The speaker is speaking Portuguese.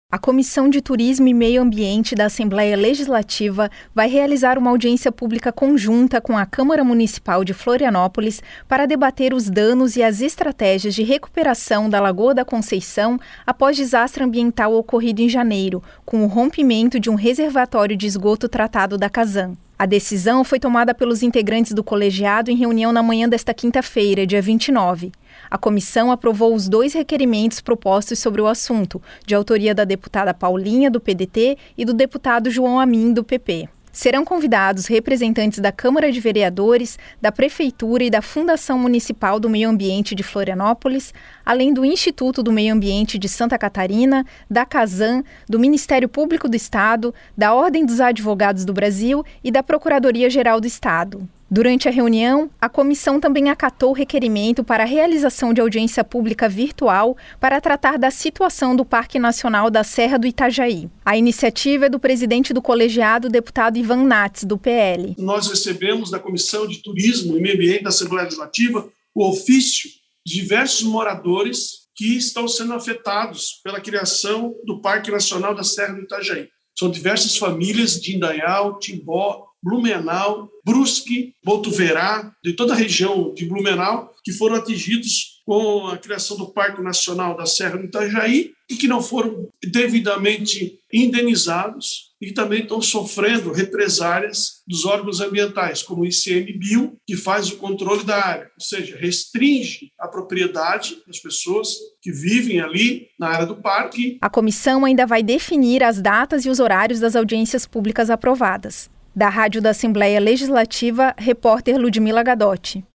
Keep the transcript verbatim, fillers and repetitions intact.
A Comissão de Turismo e Meio Ambiente da Assembleia Legislativa vai realizar uma audiência pública conjunta com a Câmara Municipal de Florianópolis para debater os danos e as estratégias de recuperação da Lagoa da Conceição após desastre ambiental ocorrido em janeiro, com o rompimento de um reservatório de esgoto tratado da Casan. A decisão foi tomada pelos integrantes do colegiado em reunião na manhã desta quinta-feira, dia vinte e nove. A comissão aprovou os dois requerimentos propostos sobre o assunto, de autoria da deputada Paulinha, do P D T, e do deputado João Amin, do P P. Serão convidados representantes da Câmara de Vereadores, da Prefeitura e da Fundação Municipal do Meio Ambiente de Florianópolis, além do Instituto do Meio Ambiente de Santa Catarina, da Casan, do Ministério Público do Estado, da Ordem dos Advogados do Brasil e da Procuradoria-Geral do Estado. Durante a reunião, a comissão também acatou o requerimento para a realização de audiência pública virtual para tratar da situação do Parque Nacional da Serra do Itajaí. A iniciativa é do presidente do colegiado, deputado Ivan Nats, do P L. Nós recebemos da Comissão de Turismo e Meio Ambiente da Assembleia Legislativa o ofício de diversos moradores que estão sendo afetados pela criação do Parque Nacional da Serra do Itajaí. São diversas famílias de Indaial, Timbó, Blumenau, Brusque, Botuverá, de toda a região de Blumenau, que foram atingidos com a criação do Parque Nacional da Serra do Itajaí e que não foram devidamente indenizados e também estão sofrendo represálias dos órgãos ambientais, como o I C M Bio, que faz o controle da área, ou seja, restringe a propriedade das pessoas que vivem ali na área do parque. A comissão ainda vai definir as datas e os horários das audiências públicas aprovadas. Da Rádio da Assembleia Legislativa, repórter Ludmila Gadotti.